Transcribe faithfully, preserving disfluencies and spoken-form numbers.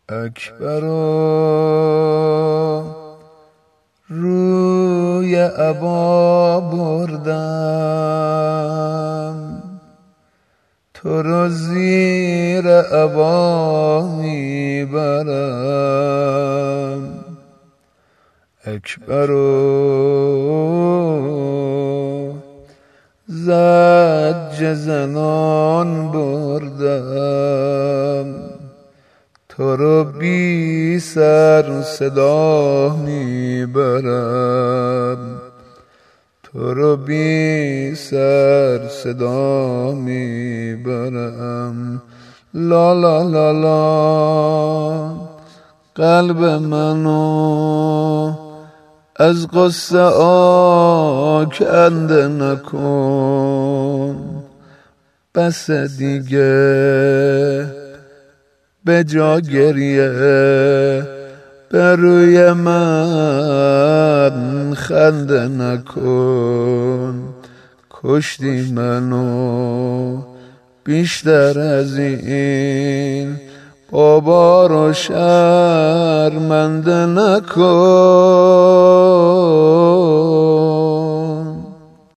اکبرا روی عبا بردم، تو رو زیر عبا میبرم. اکبرا زجر زنان بردم، تو رو بی سر صدا میبرم. تو رو بی سر صدا میبرم. لا لا لا لا قلب منو از قصه آکنده نکن، بس دیگه به جا گریه بر روی من خنده نکن. کشتی منو بیشتر از این، بابا رو شرمنده نکن.